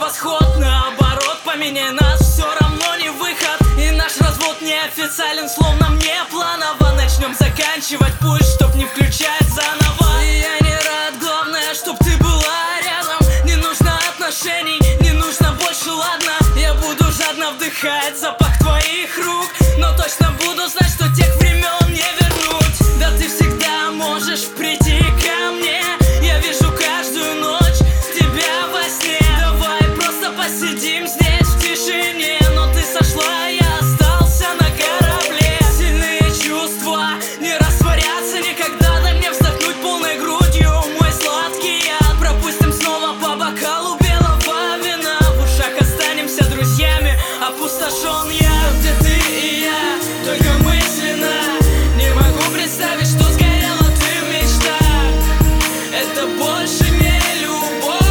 восход. Наоборот, поменяй нас, все равно не выход. И наш развод неофициален, словно мне планово. Начнем заканчивать путь, чтоб не включать заново. И я не рад, главное, чтоб ты была рядом. Не нужно отношений, не нужно больше, ладно. Я буду жадно вдыхать запах твоих рук, но точно буду знать, что тех времен не вернуть. Да ты всегда можешь прийти ко мне, я вижу каждую ночь тебя во сне. Давай просто посидим здесь в тишине, но ты сошла, я остался на корабле. Сильные чувства не растворятся никогда, дай мне вздохнуть полной грудью мой сладкий яд. Пропустим снова по бокалу белого вина, в ушах останемся друзьями, опустошен я. Где ты и я, только мысленно. Не могу представить, что сгорела ты в мечтах. Это больше не любовь.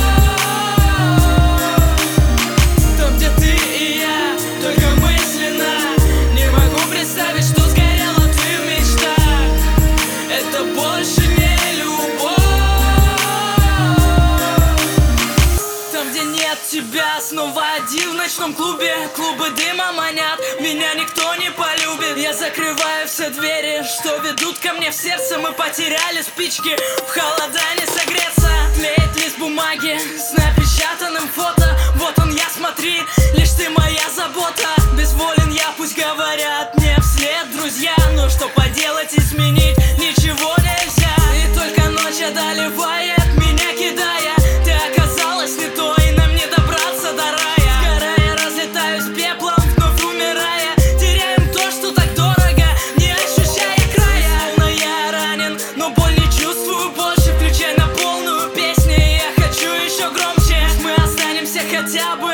Там, где ты и я, только мысленно. Не могу представить, что сгорела ты в мечтах. Это больше не любовь. Там, где нет тебя, снова один в ночном клубе. Клубы дыма манят, меня никто не полюбит. Я закрываю все двери, что ведут ко мне в сердце. Мы потеряли спички, в холода не согреться. Тлеет лист бумаги с напечатанным фото. Вот он я, смотри, лишь ты моя забота. Безволен я, пусть говорят мне вслед друзья, но что поделать, изменить ничего нельзя. И только ночь одолевает меня, кидая. Ты оказалась не той, нам не добраться до рая. Сгорая, разлетаюсь пеплом, вновь умирая. Теряем то, что так дорого, не ощущая края. Словно я ранен, но боль не чувствую больше. Включай на полную песню, и я хочу еще громче. Мы останемся хотя бы